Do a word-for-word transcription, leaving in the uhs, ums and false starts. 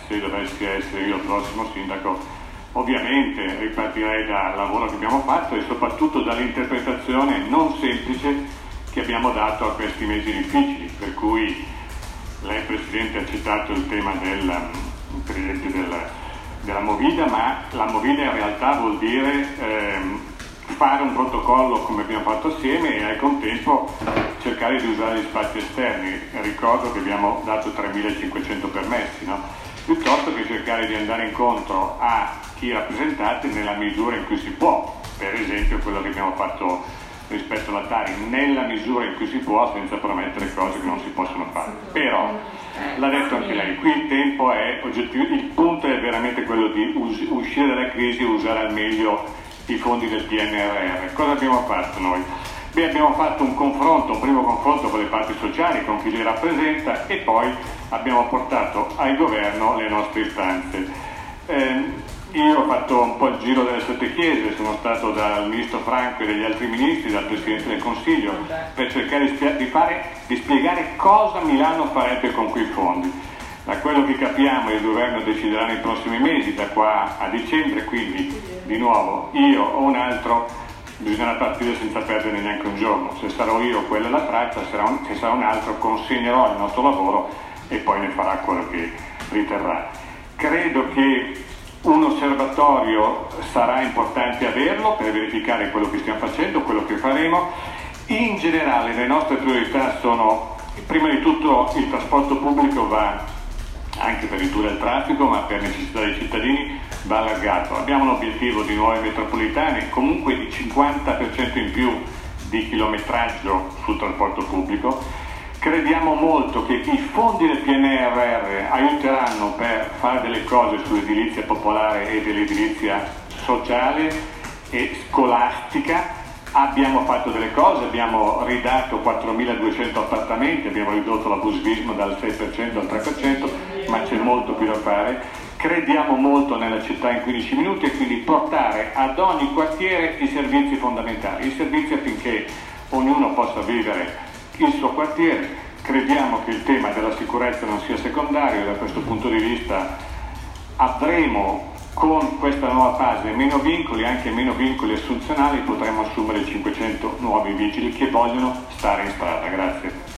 se dovessi essere io il prossimo sindaco, ovviamente ripartirei dal lavoro che abbiamo fatto e soprattutto dall'interpretazione non semplice che abbiamo dato a questi mesi difficili, per cui lei Presidente ha citato il tema del, per esempio del, della Movida, ma la Movida in realtà vuol dire ehm, fare un protocollo come abbiamo fatto assieme e al contempo cercare di usare gli spazi esterni. Ricordo che abbiamo dato tremilacinquecento permessi, no? Piuttosto che cercare di andare incontro a chi rappresentate nella misura in cui si può, per esempio quello che abbiamo fatto rispetto alla Tari, nella misura in cui si può, senza promettere cose che non si possono fare. Però, l'ha detto anche lei, qui il tempo è oggettivo, il punto è veramente quello di us uscire dalla crisi e usare al meglio i fondi del P N R R. Cosa abbiamo fatto noi? Beh, abbiamo fatto un confronto, un primo confronto con le parti sociali, con chi li rappresenta, e poi abbiamo portato al governo le nostre istanze. Eh, io ho fatto un po' il giro delle sette chiese, sono stato dal ministro Franco e dagli altri ministri, dal Presidente del Consiglio, per cercare di, di, fare, di spiegare cosa Milano farebbe con quei fondi. Da quello che capiamo il governo deciderà nei prossimi mesi, da qua a dicembre, quindi di nuovo io o un altro bisognerà partire senza perdere neanche un giorno. Se sarò io quella è la traccia, se sarà un, se sarà un altro consegnerò il nostro lavoro e poi ne farà quello che riterrà. Credo che un osservatorio sarà importante averlo per verificare quello che stiamo facendo, quello che faremo. In generale le nostre priorità sono, prima di tutto, il trasporto pubblico va, anche per ridurre il traffico, ma per necessità dei cittadini, va allargato. Abbiamo un obiettivo di nuove metropolitane, comunque di cinquanta per cento in più di chilometraggio sul trasporto pubblico. Crediamo molto che i fondi del P N R R aiuteranno per fare delle cose sull'edilizia popolare e dell'edilizia sociale e scolastica. Abbiamo fatto delle cose, abbiamo ridato quattromiladuecento appartamenti, abbiamo ridotto l'abusivismo dal sei per cento al tre per cento, ma c'è molto più da fare. Crediamo molto nella città in quindici minuti e quindi portare ad ogni quartiere i servizi fondamentali, i servizi affinché ognuno possa vivere il suo quartiere. Crediamo che il tema della sicurezza non sia secondario e da questo punto di vista avremo con questa nuova fase meno vincoli, anche meno vincoli assunzionali, potremo assumere cinquecento nuovi vigili che vogliono stare in strada. Grazie.